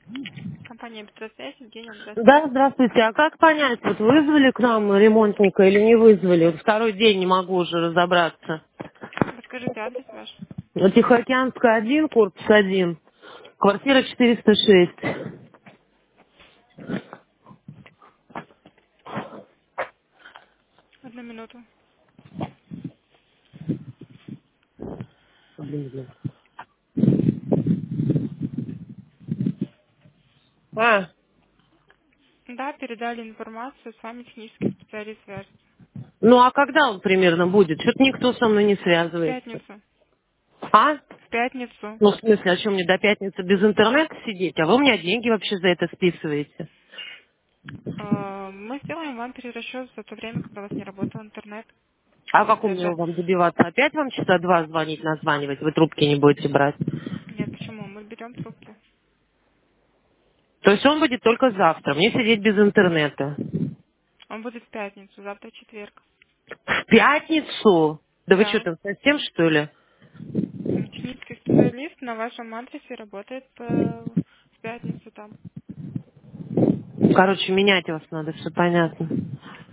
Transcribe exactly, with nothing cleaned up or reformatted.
Компания «Бетросвязь», Евгения, здравствуйте. Да, здравствуйте. А как понять, вот вызвали к нам ремонтника или не вызвали? Вот второй день не могу уже разобраться. Подскажите адрес ваш. Вот Тихоокеанская один, корпус один, квартира четыреста шесть. Одну минуту. А, Да, передали информацию, с вами технический специалист свяжется. ну а когда он примерно будет? Что-то никто со мной не В связывается. пятницу. А? В пятницу. Ну, в смысле, а что, мне до пятницы без интернета сидеть? А вы у меня деньги вообще за это списываете? Э, Мы сделаем вам перерасчет за то время, когда у вас не работал интернет. А как у Если меня же... вам добиваться? Опять вам часа два звонить, названивать? Вы трубки не будете брать? Нет, почему? Мы берем трубки. То есть он будет только завтра. Мне сидеть без интернета. Он будет в пятницу, завтра четверг. В пятницу? Да вы что Да. там совсем, что ли? М, Технический специалист на вашем адресе работает э, в пятницу там. Короче, менять вас надо, все понятно.